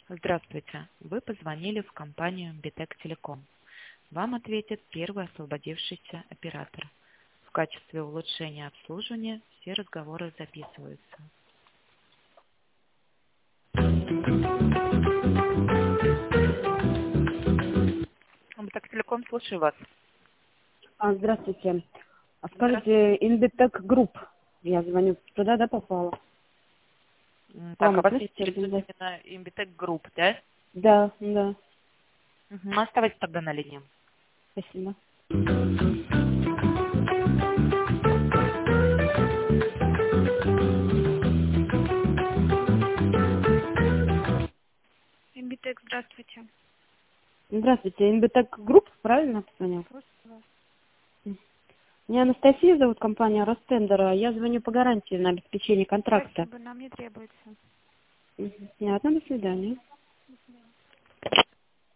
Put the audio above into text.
Здравствуйте. Вы позвонили в компанию Битек Телеком. Вам ответит первый освободившийся оператор. В качестве улучшения обслуживания все разговоры записываются. Битек Телеком, слушаю вас. Здравствуйте. Скажите, Инбитек Групп. Я звоню. Туда, да, попала? Так, а вас относитесь интересует организация? именно Имбитек Групп, да? Да, да. Оставайтесь тогда на линии. Спасибо. Имбитек, здравствуйте. Здравствуйте. Инбитек Групп, правильно понял? Слушаю вас. Меня Анастасия зовут, компания Ростендера. Я звоню по гарантии на обеспечение контракта. Спасибо, нам не требуется. Понятно, до свидания.